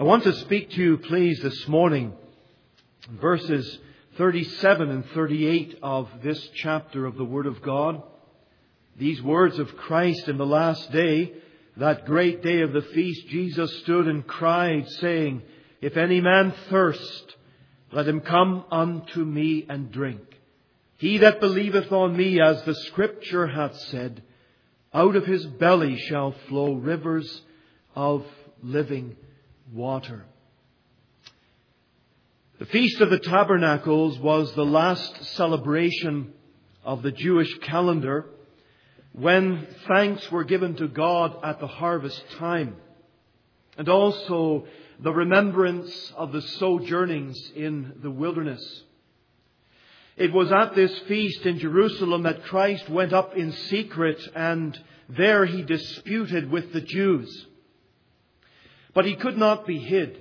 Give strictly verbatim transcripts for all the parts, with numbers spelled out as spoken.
I want to speak to you, please, this morning, verses thirty-seven and thirty-eight of this chapter of the Word of God. These words of Christ in the last day, that great day of the feast, Jesus stood and cried, saying, "If any man thirst, let him come unto me and drink. He that believeth on me, as the Scripture hath said, out of his belly shall flow rivers of living water." The Feast of the Tabernacles was the last celebration of the Jewish calendar when thanks were given to God at the harvest time, and also the remembrance of the sojournings in the wilderness. It was at this feast in Jerusalem that Christ went up in secret, and there he disputed with the Jews. But he could not be hid.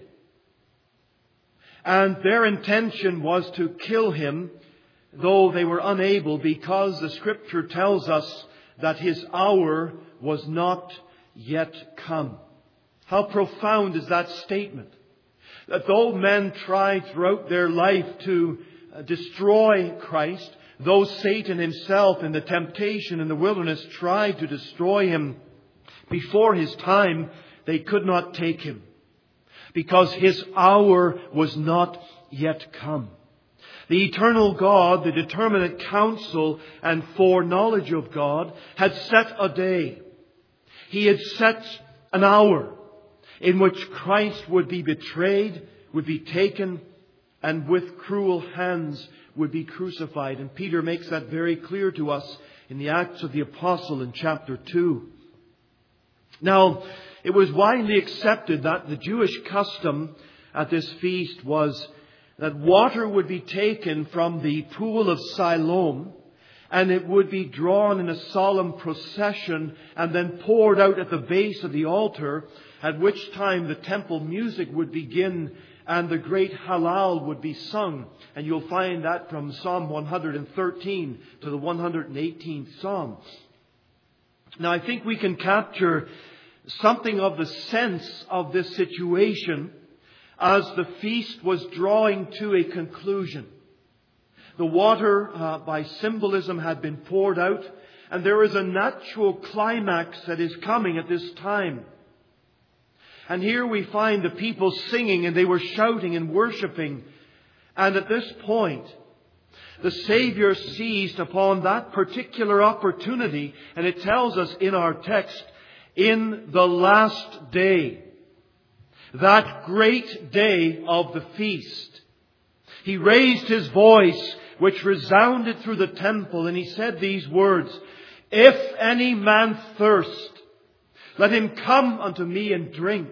And their intention was to kill him, though they were unable, because the Scripture tells us that his hour was not yet come. How profound is that statement? That though men tried throughout their life to destroy Christ, though Satan himself in the temptation in the wilderness tried to destroy him before his time, they could not take him, because his hour was not yet come. The eternal God, the determinate counsel and foreknowledge of God, had set a day. He had set an hour in which Christ would be betrayed, would be taken, and with cruel hands would be crucified. And Peter makes that very clear to us in the Acts of the Apostle in chapter two. Now, it was widely accepted that the Jewish custom at this feast was that water would be taken from the pool of Siloam, and it would be drawn in a solemn procession and then poured out at the base of the altar, at which time the temple music would begin and the great Hallel would be sung. And you'll find that from Psalm one hundred thirteen to the one hundred eighteenth Psalm. Now, I think we can capture something of the sense of this situation as the feast was drawing to a conclusion. The water, uh, by symbolism, had been poured out, and there is a natural climax that is coming at this time. And here we find the people singing, and they were shouting and worshipping. And at this point, the Savior seized upon that particular opportunity, and it tells us in our text, in the last day, that great day of the feast, he raised his voice, which resounded through the temple, and he said these words, "If any man thirst, let him come unto me and drink.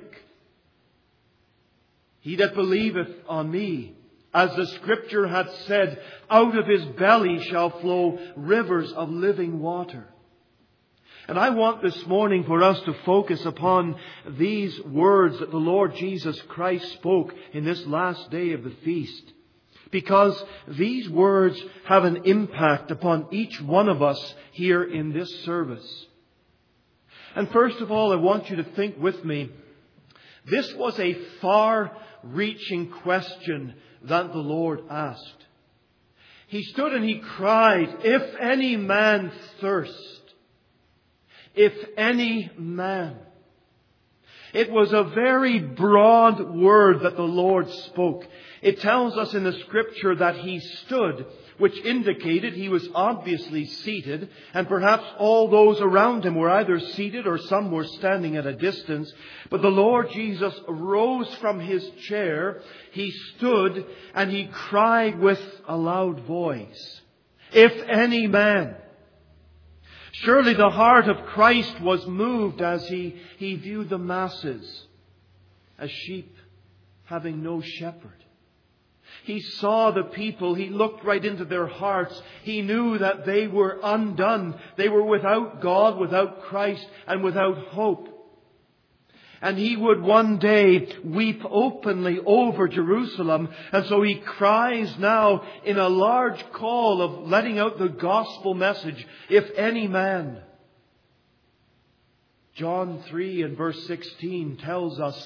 He that believeth on me, as the Scripture hath said, out of his belly shall flow rivers of living water." And I want this morning for us to focus upon these words that the Lord Jesus Christ spoke in this last day of the feast, because these words have an impact upon each one of us here in this service. And first of all, I want you to think with me, this was a far-reaching question that the Lord asked. He stood and he cried, "If any man thirst, if any man." It was a very broad word that the Lord spoke. It tells us in the Scripture that he stood, which indicated he was obviously seated, and perhaps all those around him were either seated or some were standing at a distance. But the Lord Jesus rose from his chair, he stood, and he cried with a loud voice, "If any man." Surely the heart of Christ was moved as he, he viewed the masses as sheep having no shepherd. He saw the people. He looked right into their hearts. He knew that they were undone. They were without God, without Christ, and without hope. And he would one day weep openly over Jerusalem. And so he cries now in a large call of letting out the gospel message, "If any man." John three and verse sixteen tells us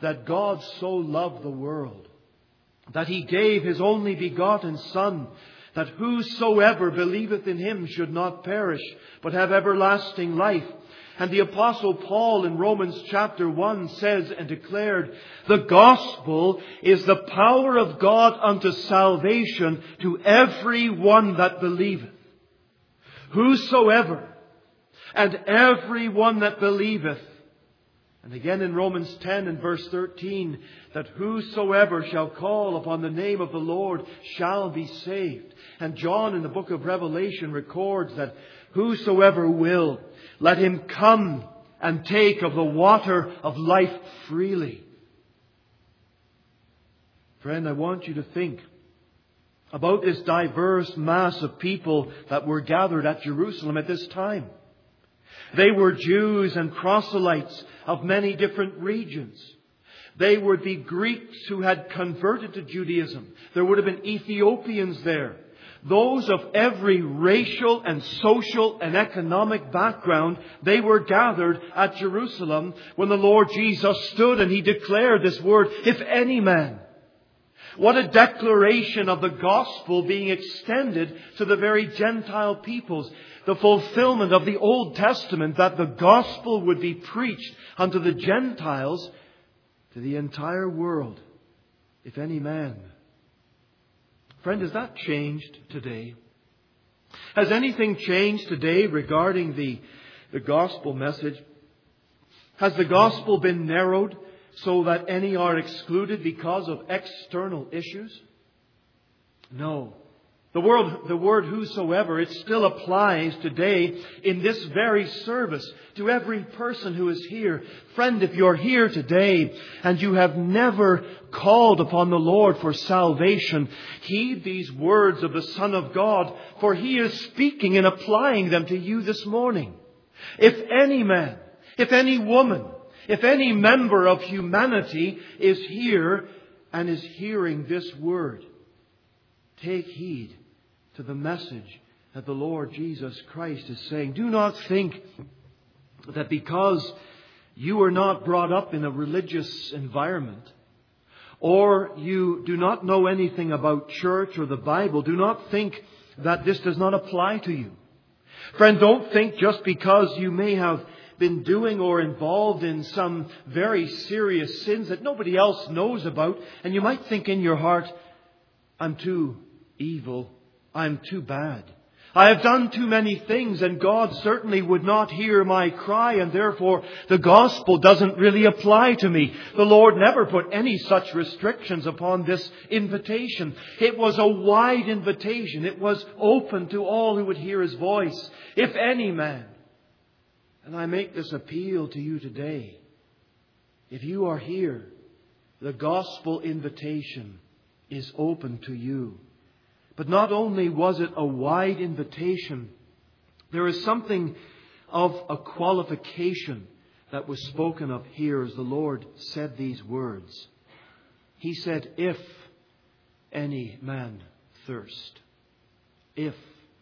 that God so loved the world, that He gave His only begotten Son, that whosoever believeth in Him should not perish, but have everlasting life. And the Apostle Paul in Romans chapter one says and declared, the gospel is the power of God unto salvation to every one that believeth. Whosoever and every one that believeth. And again in Romans ten and verse thirteen, that whosoever shall call upon the name of the Lord shall be saved. And John in the book of Revelation records that whosoever will, let him come and take of the water of life freely. Friend, I want you to think about this diverse mass of people that were gathered at Jerusalem at this time. They were Jews and proselytes of many different regions. They were the Greeks who had converted to Judaism. There would have been Ethiopians there. Those of every racial and social and economic background, they were gathered at Jerusalem when the Lord Jesus stood and He declared this word, if any man. What a declaration of the gospel being extended to the very Gentile peoples. The fulfillment of the Old Testament, that the gospel would be preached unto the Gentiles, to the entire world, if any man. Friend, has that changed today? Has anything changed today regarding the, the gospel message? Has the gospel been narrowed so that any are excluded because of external issues? No. The word, the word whosoever, it still applies today in this very service to every person who is here. Friend, if you're here today and you have never called upon the Lord for salvation, heed these words of the Son of God, for He is speaking and applying them to you this morning. If any man, if any woman, if any member of humanity is here and is hearing this word, take heed to the message that the Lord Jesus Christ is saying. Do not think that because you were not brought up in a religious environment, or you do not know anything about church or the Bible, do not think that this does not apply to you. Friend, don't think just because you may have been doing or involved in some very serious sins that nobody else knows about, and you might think in your heart, I'm too evil, I'm too bad. I have done too many things and God certainly would not hear my cry, and therefore the gospel doesn't really apply to me. The Lord never put any such restrictions upon this invitation. It was a wide invitation. It was open to all who would hear His voice. If any man, and I make this appeal to you today, if you are here, the gospel invitation is open to you. But not only was it a wide invitation, there is something of a qualification that was spoken of here as the Lord said these words. He said, if any man thirst. If.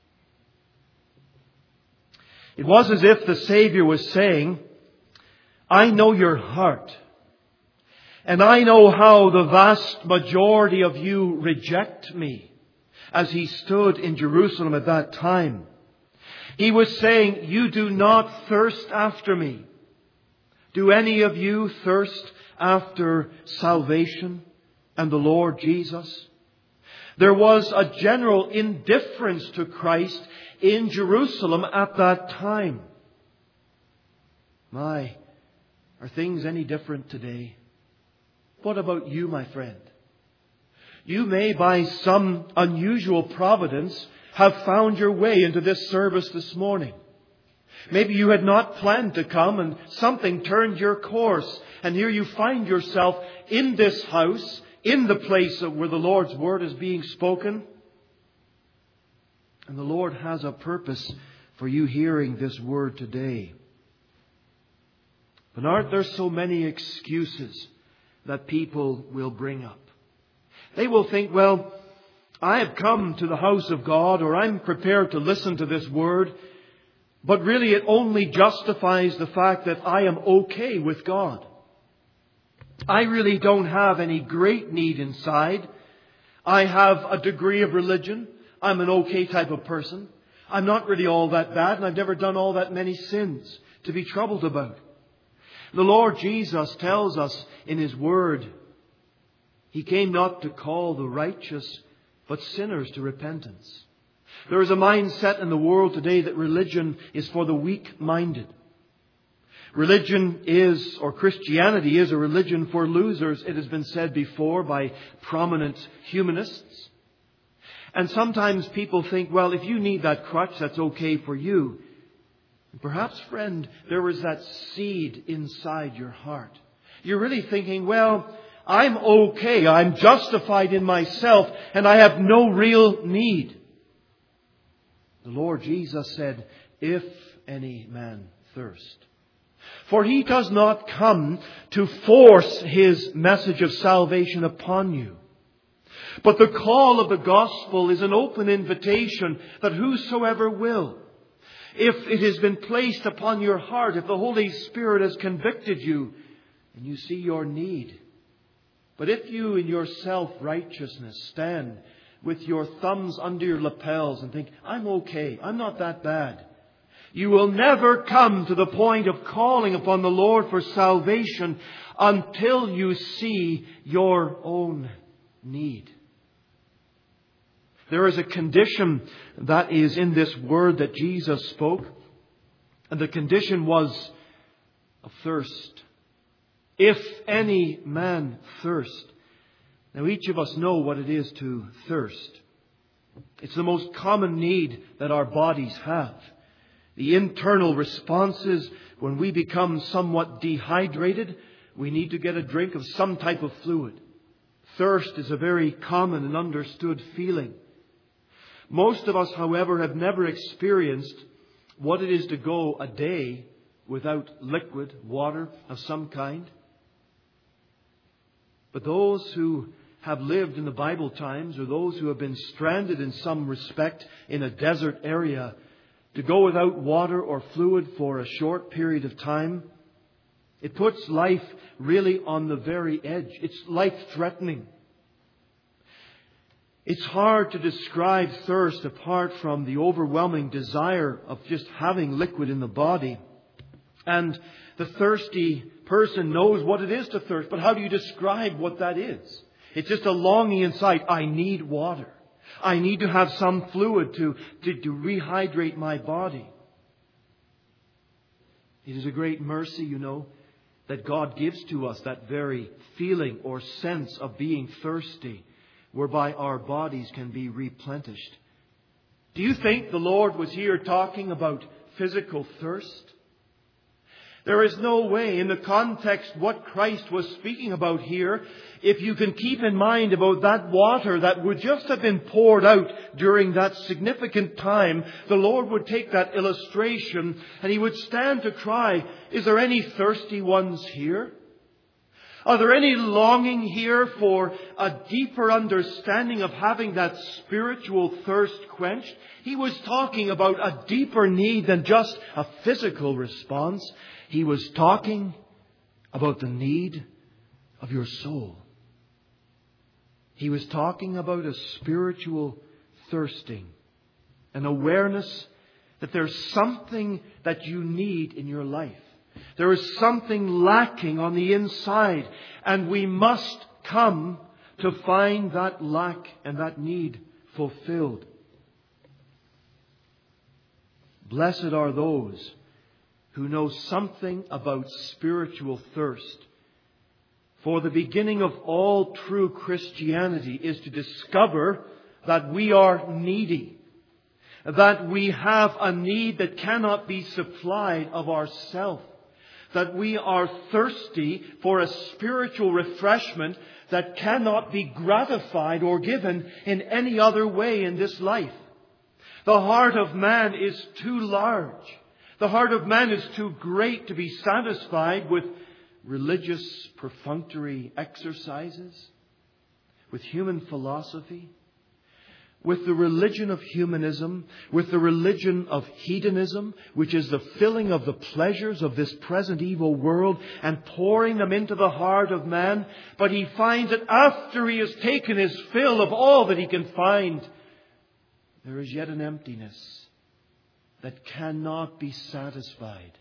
It was as if the Savior was saying, I know your heart. And I know how the vast majority of you reject me. As He stood in Jerusalem at that time, He was saying, you do not thirst after me. Do any of you thirst after salvation and the Lord Jesus? There was a general indifference to Christ in Jerusalem at that time. My, are things any different today? What about you, my friend? You may, by some unusual providence, have found your way into this service this morning. Maybe you had not planned to come and something turned your course. And here you find yourself in this house, in the place where the Lord's Word is being spoken. And the Lord has a purpose for you hearing this Word today. But aren't there so many excuses that people will bring up? They will think, well, I have come to the house of God, or I'm prepared to listen to this word, but really it only justifies the fact that I am okay with God. I really don't have any great need inside. I have a degree of religion. I'm an okay type of person. I'm not really all that bad, and I've never done all that many sins to be troubled about. The Lord Jesus tells us in His Word, He came not to call the righteous, but sinners to repentance. There is a mindset in the world today that religion is for the weak-minded. Religion is, or Christianity is, a religion for losers. It has been said before by prominent humanists. And sometimes people think, well, if you need that crutch, that's okay for you. Perhaps, friend, there was that seed inside your heart. You're really thinking, well, I'm okay. I'm justified in myself, and I have no real need. The Lord Jesus said, if any man thirst. For He does not come to force His message of salvation upon you. But the call of the gospel is an open invitation that whosoever will, if it has been placed upon your heart, if the Holy Spirit has convicted you and you see your need. But if you in your self-righteousness stand with your thumbs under your lapels and think, I'm okay, I'm not that bad, you will never come to the point of calling upon the Lord for salvation until you see your own need. There is a condition that is in this word that Jesus spoke. And the condition was of thirst. If any man thirst. Now each of us know what it is to thirst. It's the most common need that our bodies have. The internal responses when we become somewhat dehydrated, we need to get a drink of some type of fluid. Thirst is a very common and understood feeling. Most of us, however, have never experienced what it is to go a day without liquid, water of some kind. But those who have lived in the Bible times, or those who have been stranded in some respect in a desert area, to go without water or fluid for a short period of time, it puts life really on the very edge. It's life-threatening. It's hard to describe thirst apart from the overwhelming desire of just having liquid in the body. And the thirsty person knows what it is to thirst. But how do you describe what that is? It's just a longing inside. I need water. I need to have some fluid to, to, to rehydrate my body. It is a great mercy, you know, that God gives to us that very feeling or sense of being thirsty, whereby our bodies can be replenished. Do you think the Lord was here talking about physical thirst? There is no way in the context what Christ was speaking about here, if you can keep in mind about that water that would just have been poured out during that significant time, the Lord would take that illustration and He would stand to cry, is there any thirsty ones here? Are there any longing here for a deeper understanding of having that spiritual thirst quenched? He was talking about a deeper need than just a physical response. He was talking about the need of your soul. He was talking about a spiritual thirsting, an awareness that there's something that you need in your life. There is something lacking on the inside, and we must come to find that lack and that need fulfilled. Blessed are those who know something about spiritual thirst. For the beginning of all true Christianity is to discover that we are needy, that we have a need that cannot be supplied of ourselves, that we are thirsty for a spiritual refreshment that cannot be gratified or given in any other way in this life. The heart of man is too large. The heart of man is too great to be satisfied with religious perfunctory exercises, with human philosophy. with the religion of humanism, with the religion of hedonism, which is the filling of the pleasures of this present evil world and pouring them into the heart of man. But he finds that after he has taken his fill of all that he can find, there is yet an emptiness that cannot be satisfied.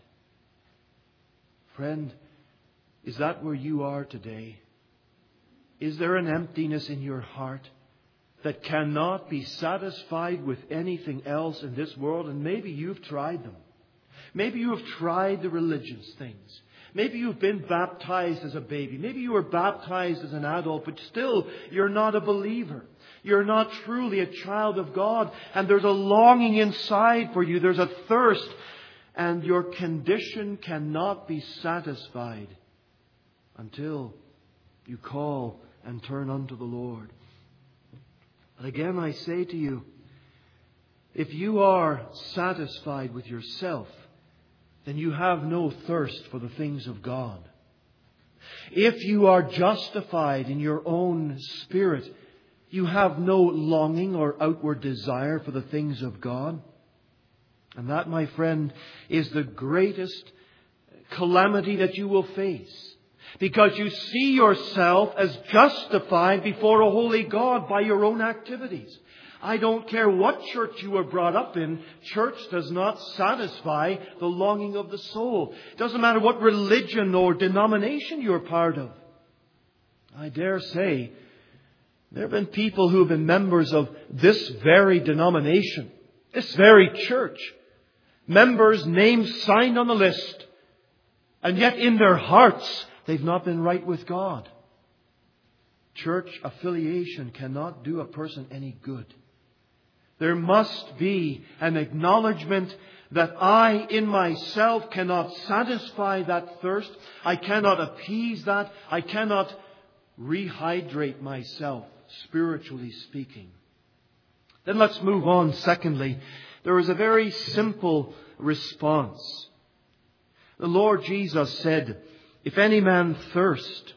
Friend, is that where you are today? Is there an emptiness in your heart that cannot be satisfied with anything else in this world? And maybe you've tried them. Maybe you have tried the religious things. Maybe you've been baptized as a baby. Maybe you were baptized as an adult, but still you're not a believer. You're not truly a child of God. And there's a longing inside for you. There's a thirst. And your condition cannot be satisfied until you call and turn unto the Lord. And again I say to you, if you are satisfied with yourself, then you have no thirst for the things of God. If you are justified in your own spirit, you have no longing or outward desire for the things of God. And that, my friend, is the greatest calamity that you will face. Because you see yourself as justified before a holy God by your own activities. I don't care what church you were brought up in. Church does not satisfy the longing of the soul. It doesn't matter what religion or denomination you're part of. I dare say there have been people who have been members of this very denomination, this very church. Members' names signed on the list. And yet in their hearts, they've not been right with God. Church affiliation cannot do a person any good. There must be an acknowledgement that I in myself cannot satisfy that thirst. I cannot appease that. I cannot rehydrate myself, spiritually speaking. Then let's move on. Secondly, there is a very simple response. The Lord Jesus said, "If any man thirst,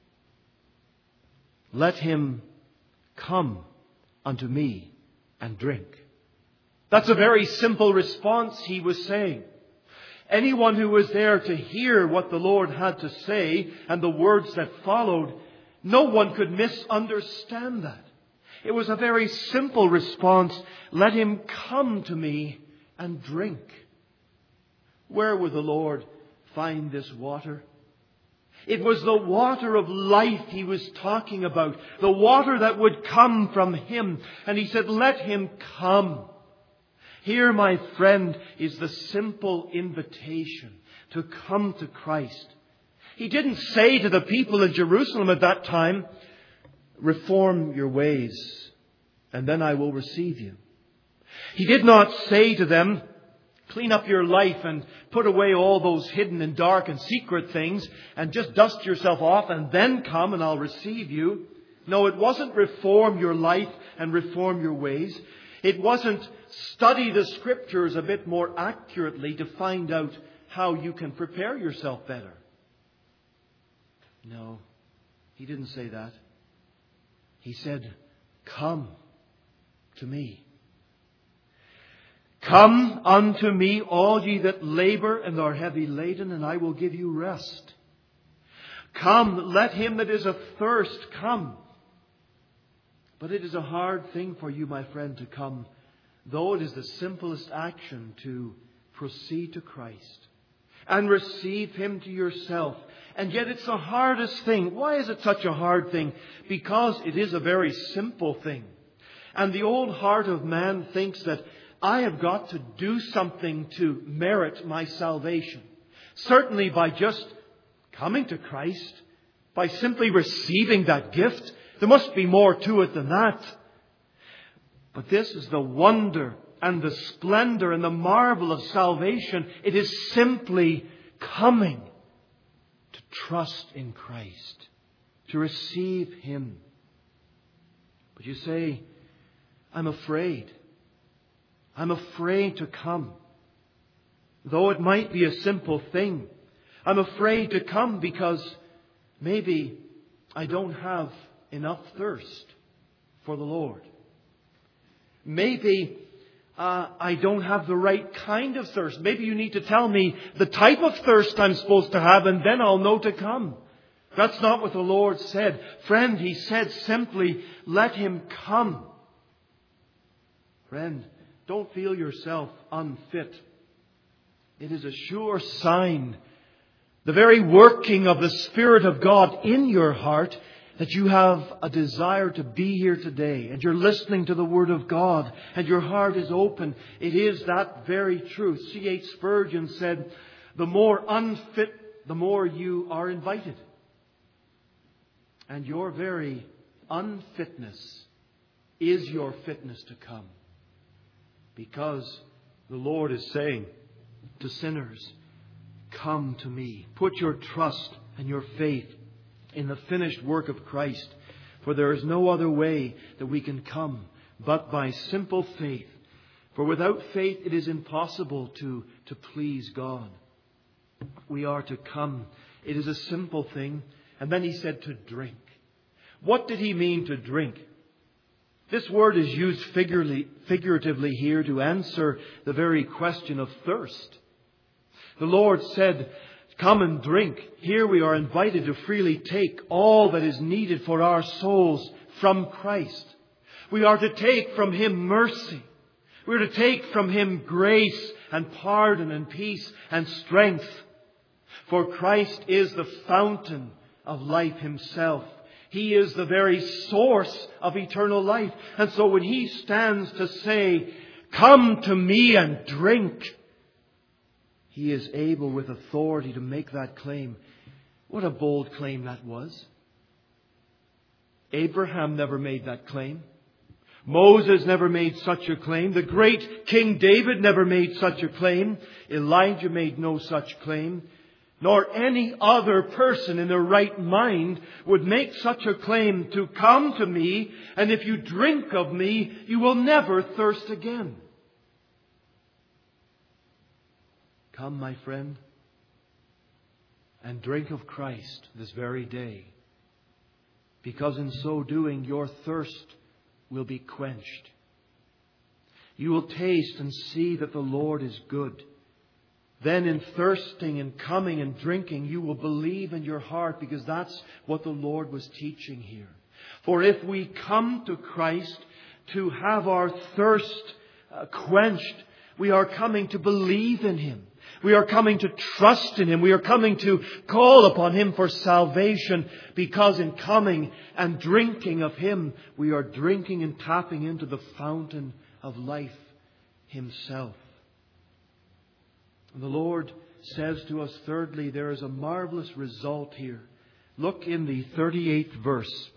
let him come unto me and drink." That's a very simple response he was saying. Anyone who was there to hear what the Lord had to say and the words that followed, no one could misunderstand that. It was a very simple response. Let him come to me and drink. Where would the Lord find this water? It was the water of life he was talking about. The water that would come from him. And he said, let him come. Here, my friend, is the simple invitation to come to Christ. He didn't say to the people in Jerusalem at that time, reform your ways, and then I will receive you. He did not say to them, clean up your life and put away all those hidden and dark and secret things and just dust yourself off and then come and I'll receive you. No, it wasn't reform your life and reform your ways. It wasn't study the Scriptures a bit more accurately to find out how you can prepare yourself better. No, he didn't say that. He said, come to me. Come unto me, all ye that labor and are heavy laden, and I will give you rest. Come, let him that is athirst come. But it is a hard thing for you, my friend, to come, though it is the simplest action to proceed to Christ and receive him to yourself. And yet it's the hardest thing. Why is it such a hard thing? Because it is a very simple thing. And the old heart of man thinks that I have got to do something to merit my salvation. Certainly by just coming to Christ, by simply receiving that gift. There must be more to it than that. But this is the wonder and the splendor and the marvel of salvation. It is simply coming to trust in Christ, to receive him. But you say, I'm afraid. I'm afraid to come. Though it might be a simple thing, I'm afraid to come because maybe I don't have enough thirst for the Lord. maybe uh, I don't have the right kind of thirst. Maybe you need to tell me the type of thirst I'm supposed to have, and then I'll know to come. That's not what the Lord said. Friend, He said simply, let Him come. Friend, don't feel yourself unfit. It is a sure sign, the very working of the Spirit of God in your heart, that you have a desire to be here today, and you're listening to the Word of God, and your heart is open. It is that very truth. C H Spurgeon said, the more unfit, the more you are invited. And your very unfitness is your fitness to come. Because the Lord is saying to sinners, come to me. Put your trust and your faith in the finished work of Christ. For there is no other way that we can come but by simple faith. For without faith it is impossible to, to please God. We are to come. It is a simple thing. And then He said to drink. What did He mean to drink? This word is used figuratively here to answer the very question of thirst. The Lord said, come and drink. Here we are invited to freely take all that is needed for our souls from Christ. We are to take from Him mercy. We are to take from Him grace and pardon and peace and strength. For Christ is the fountain of life Himself. He is the very source of eternal life. And so when He stands to say, come to me and drink, He is able with authority to make that claim. What a bold claim that was. Abraham never made that claim. Moses never made such a claim. The great King David never made such a claim. Elijah made no such claim. Nor any other person in their right mind would make such a claim to come to me, and if you drink of me, you will never thirst again. Come, my friend, and drink of Christ this very day, because in so doing your thirst will be quenched. You will taste and see that the Lord is good. Then in thirsting and coming and drinking, you will believe in your heart, because that's what the Lord was teaching here. For if we come to Christ to have our thirst uh, quenched, we are coming to believe in Him. We are coming to trust in Him. We are coming to call upon Him for salvation, because in coming and drinking of Him, we are drinking and tapping into the fountain of life Himself. And the Lord says to us, thirdly, there is a marvelous result here. Look in the thirty-eighth verse.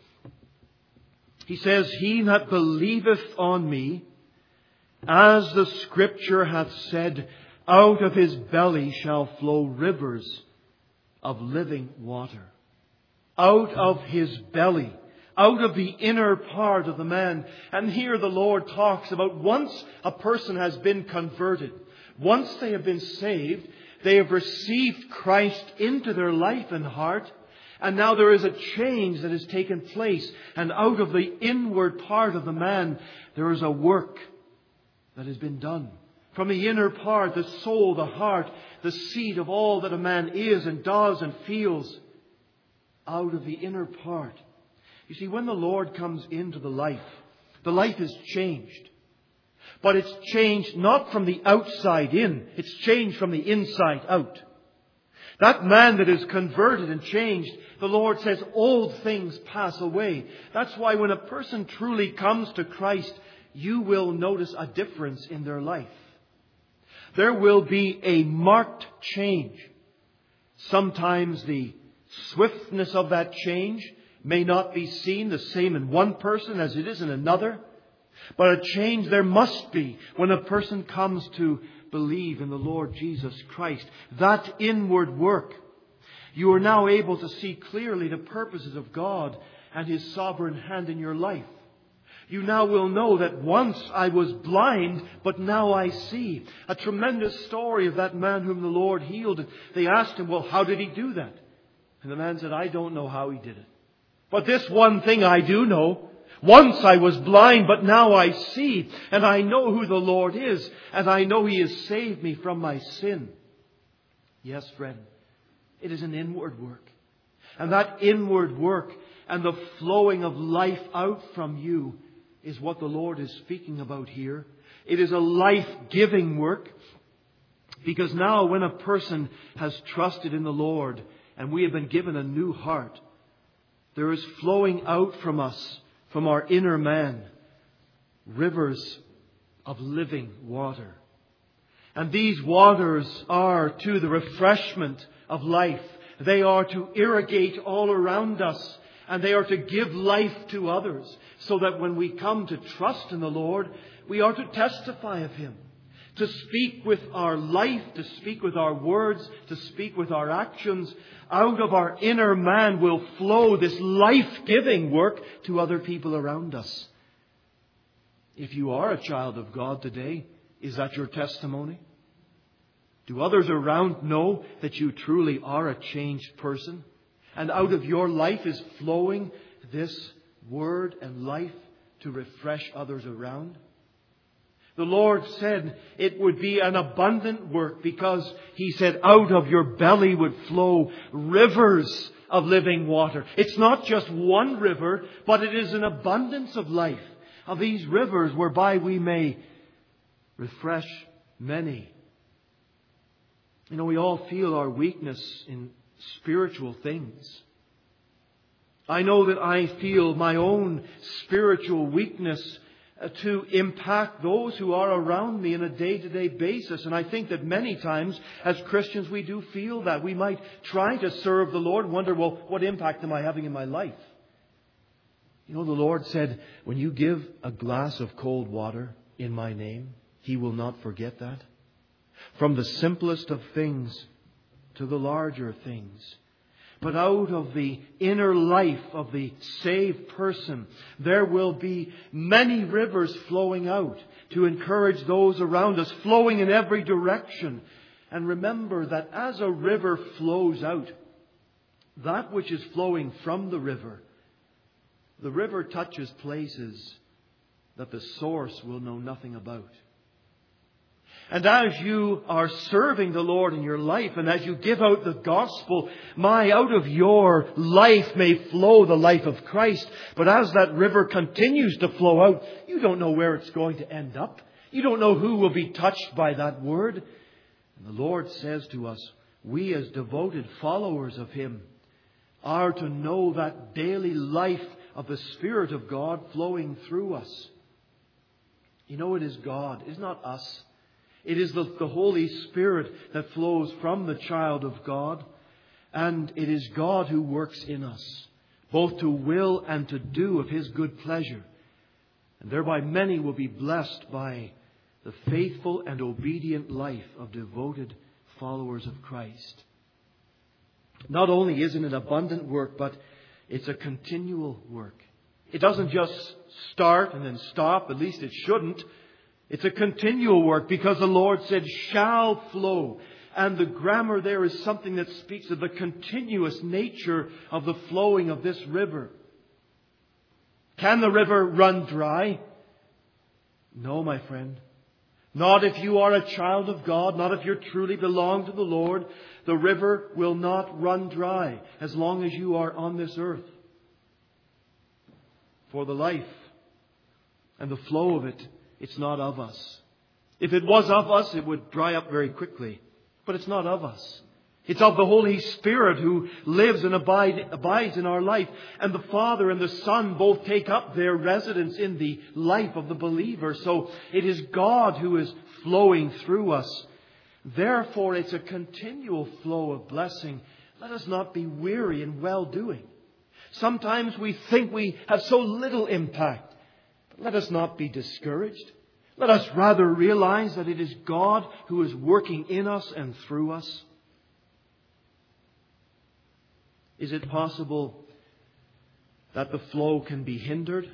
He says, he that believeth on me, as the Scripture hath said, out of his belly shall flow rivers of living water. Out of his belly. Out of the inner part of the man. And here the Lord talks about once a person has been converted, once they have been saved, they have received Christ into their life and heart, and now there is a change that has taken place. And out of the inward part of the man, there is a work that has been done. From the inner part, the soul, the heart, the seat of all that a man is and does and feels, out of the inner part. You see, when the Lord comes into the life, the life is changed. But it's changed not from the outside in. It's changed from the inside out. That man that is converted and changed, the Lord says, old things pass away. That's why when a person truly comes to Christ, you will notice a difference in their life. There will be a marked change. Sometimes the swiftness of that change may not be seen the same in one person as it is in another. But a change there must be when a person comes to believe in the Lord Jesus Christ. That inward work. You are now able to see clearly the purposes of God and His sovereign hand in your life. You now will know that once I was blind, but now I see. A tremendous story of that man whom the Lord healed. They asked him, well, how did He do that? And the man said, I don't know how He did it. But this one thing I do know. Once I was blind, but now I see, and I know who the Lord is, and I know He has saved me from my sin. Yes, friend, it is an inward work. And that inward work and the flowing of life out from you is what the Lord is speaking about here. It is a life-giving work. Because now when a person has trusted in the Lord and we have been given a new heart, there is flowing out from us, from our inner man, rivers of living water. And these waters are to the refreshment of life. They are to irrigate all around us. And they are to give life to others. So that when we come to trust in the Lord, we are to testify of Him. To speak with our life, to speak with our words, to speak with our actions. Out of our inner man will flow this life-giving work to other people around us. If you are a child of God today, is that your testimony? Do others around know that you truly are a changed person? And out of your life is flowing this word and life to refresh others around? The Lord said it would be an abundant work because He said out of your belly would flow rivers of living water. It's not just one river, but it is an abundance of life, of these rivers whereby we may refresh many. You know, we all feel our weakness in spiritual things. I know that I feel my own spiritual weakness to impact those who are around me on a day-to-day basis. And I think that many times as Christians we do feel that. We might try to serve the Lord and wonder, well, what impact am I having in my life? You know, the Lord said, when you give a glass of cold water in my name, He will not forget that. From the simplest of things to the larger things. But out of the inner life of the saved person, there will be many rivers flowing out to encourage those around us, flowing in every direction. And remember that as a river flows out, that which is flowing from the river, the river touches places that the source will know nothing about. And as you are serving the Lord in your life, and as you give out the gospel, my, out of your life may flow the life of Christ. But as that river continues to flow out, you don't know where it's going to end up. You don't know who will be touched by that word. And the Lord says to us, we as devoted followers of Him are to know that daily life of the Spirit of God flowing through us. You know, it is God. It's not us. It is the, the Holy Spirit that flows from the child of God. And it is God who works in us, both to will and to do of His good pleasure. And thereby many will be blessed by the faithful and obedient life of devoted followers of Christ. Not only is it an abundant work, but it's a continual work. It doesn't just start and then stop. At least it shouldn't. It's a continual work because the Lord said, shall flow. And the grammar there is something that speaks of the continuous nature of the flowing of this river. Can the river run dry? No, my friend. Not if you are a child of God, not if you truly belong to the Lord. The river will not run dry as long as you are on this earth. For the life and the flow of it, it's not of us. If it was of us, it would dry up very quickly. But it's not of us. It's of the Holy Spirit who lives and abide, abides in our life. And the Father and the Son both take up their residence in the life of the believer. So it is God who is flowing through us. Therefore, it's a continual flow of blessing. Let us not be weary in well-doing. Sometimes we think we have so little impact. Let us not be discouraged. Let us rather realize that it is God who is working in us and through us. Is it possible that the flow can be hindered?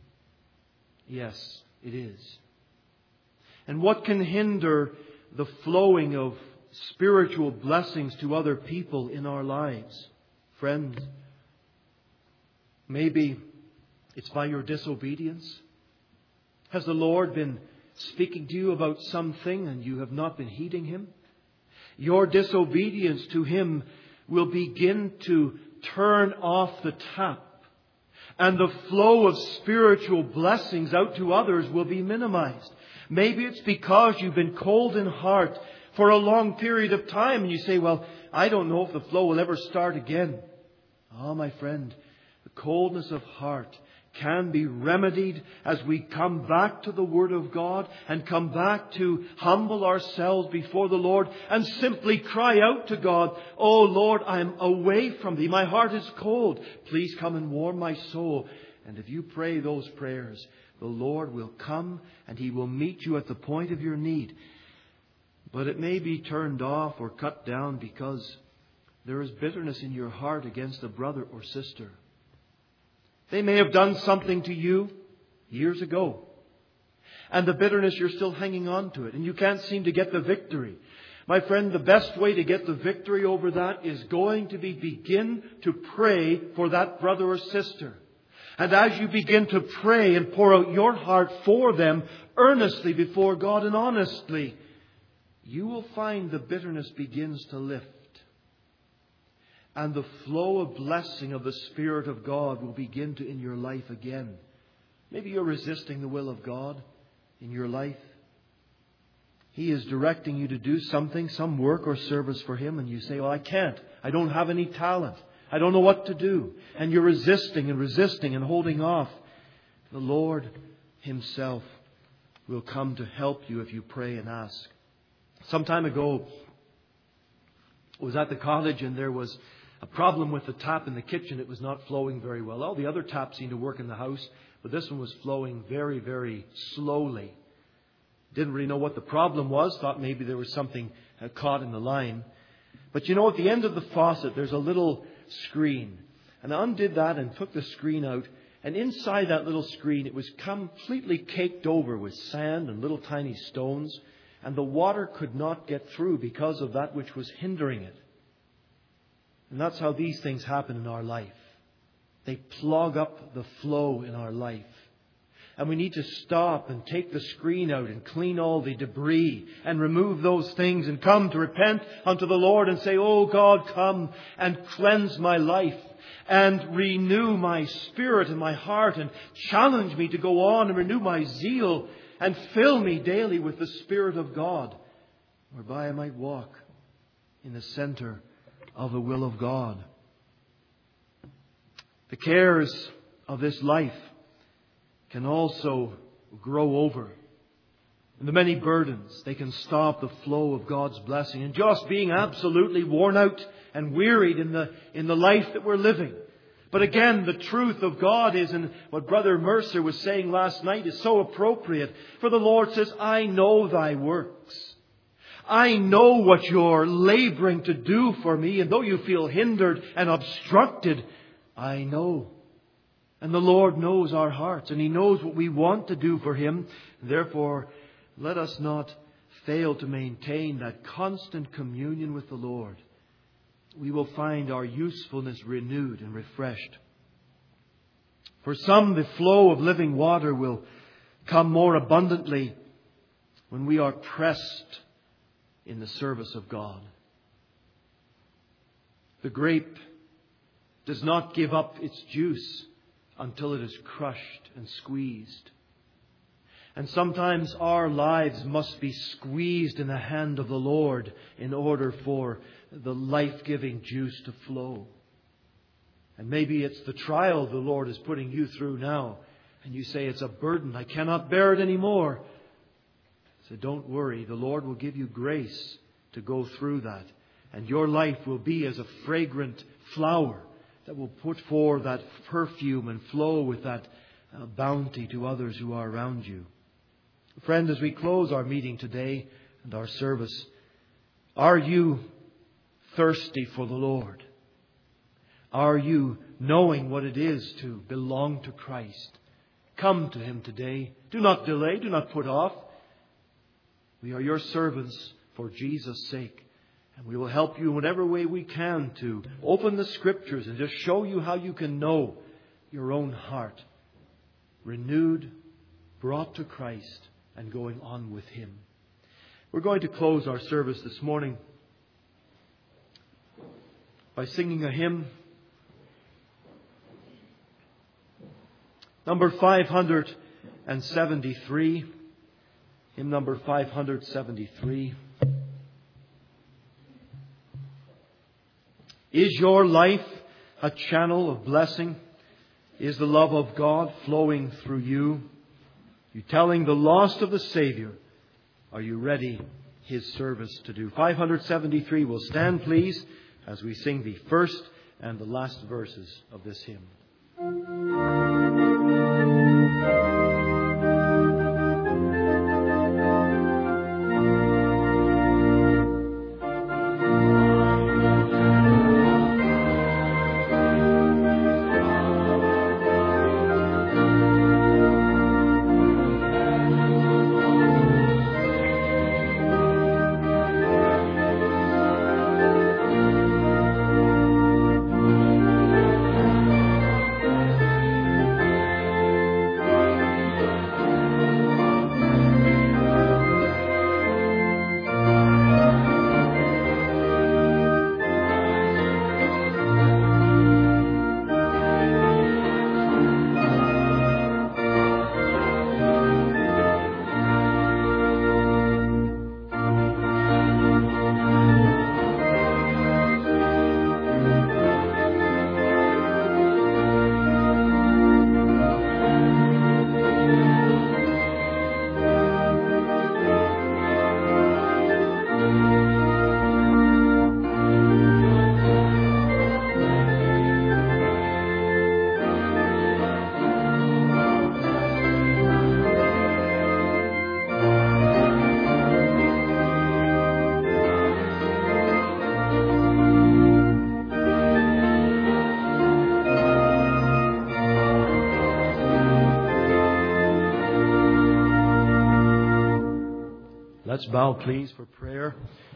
Yes, it is. And what can hinder the flowing of spiritual blessings to other people in our lives? Friends, maybe It's by your disobedience. Has the Lord been speaking to you about something and you have not been heeding Him? Your disobedience to Him will begin to turn off the tap, and the flow of spiritual blessings out to others will be minimized. Maybe it's because you've been cold in heart for a long period of time and you say, well, I don't know if the flow will ever start again. Oh, my friend, the coldness of heart can be remedied as we come back to the Word of God and come back to humble ourselves before the Lord and simply cry out to God, oh Lord, I am away from Thee. My heart is cold. Please come and warm my soul. And if you pray those prayers, the Lord will come and He will meet you at the point of your need. But it may be turned off or cut down because there is bitterness in your heart against a brother or sister. They may have done something to you years ago, and the bitterness, you're still hanging on to it, and you can't seem to get the victory. My friend, the best way to get the victory over that is going to be begin to pray for that brother or sister. And as you begin to pray and pour out your heart for them earnestly before God and honestly, you will find the bitterness begins to lift. And the flow of blessing of the Spirit of God will begin to in your life again. Maybe you're resisting the will of God in your life. He is directing you to do something, some work or service for Him, and you say, well, I can't. I don't have any talent. I don't know what to do. And you're resisting and resisting and holding off. The Lord Himself will come to help you if you pray and ask. Some time ago, I was at the cottage and there was a problem with the tap in the kitchen. It was not flowing very well. All the other taps seemed to work in the house, but this one was flowing very, very slowly. Didn't really know what the problem was. Thought maybe there was something uh, caught in the line. But you know, at the end of the faucet, there's a little screen. And I undid that and took the screen out. And inside that little screen, it was completely caked over with sand and little tiny stones. And the water could not get through because of that which was hindering it. And that's how these things happen in our life. They plug up the flow in our life. And we need to stop and take the screen out and clean all the debris and remove those things and come to repent unto the Lord and say, oh God, come and cleanse my life and renew my spirit and my heart and challenge me to go on and renew my zeal and fill me daily with the Spirit of God, whereby I might walk in the center of the will of God. The cares of this life can also grow over. And the many burdens, they can stop the flow of God's blessing. And just being absolutely worn out and wearied in the, in the life that we're living. But again, the truth of God is, and what Brother Mercer was saying last night is so appropriate. For the Lord says, I know thy works. I know what you're laboring to do for me. And though you feel hindered and obstructed, I know. And the Lord knows our hearts. And He knows what we want to do for Him. Therefore, let us not fail to maintain that constant communion with the Lord. We will find our usefulness renewed and refreshed. For some, the flow of living water will come more abundantly when we are pressed in the service of God. The grape does not give up its juice until it is crushed and squeezed. And sometimes our lives must be squeezed in the hand of the Lord in order for the life-giving juice to flow. And maybe it's the trial the Lord is putting you through now. And you say, it's a burden. I cannot bear it anymore. So don't worry. The Lord will give you grace to go through that. And your life will be as a fragrant flower that will put forth that perfume and flow with that uh, bounty to others who are around you. Friend, as we close our meeting today and our service, are you thirsty for the Lord? Are you knowing what it is to belong to Christ? Come to Him today. Do not delay. Do not put off. We are your servants for Jesus' sake. And we will help you in whatever way we can to open the Scriptures and just show you how you can know your own heart renewed, brought to Christ, and going on with Him. We're going to close our service this morning by singing a hymn, number five hundred seventy-three. Hymn number five hundred seventy-three. Is your life a channel of blessing? Is the love of God flowing through you? You telling the lost of the Savior? Are you ready His service to do? five hundred seventy-three. Will stand, please, as we sing the first and the last verses of this hymn. Let's bow, please, for prayer.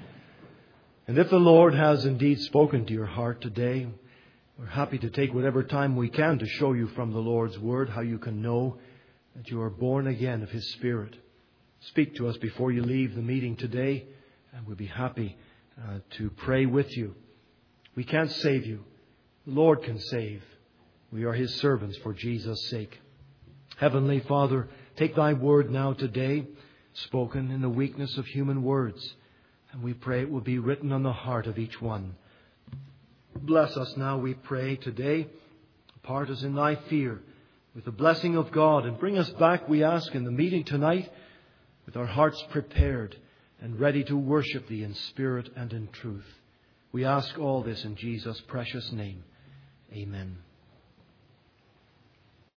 And if the Lord has indeed spoken to your heart today, we're happy to take whatever time we can to show you from the Lord's Word how you can know that you are born again of His Spirit. Speak to us before you leave the meeting today, and we'll be happy uh, to pray with you. We can't save you. The Lord can save. We are His servants for Jesus' sake. Heavenly Father, take Thy Word now today, spoken in the weakness of human words, and we pray it will be written on the heart of each one. Bless us now, we pray, today. Part us in Thy fear with the blessing of God, and bring us back, we ask, in the meeting tonight with our hearts prepared and ready to worship Thee in spirit and in truth. We ask all this in Jesus' precious name. Amen.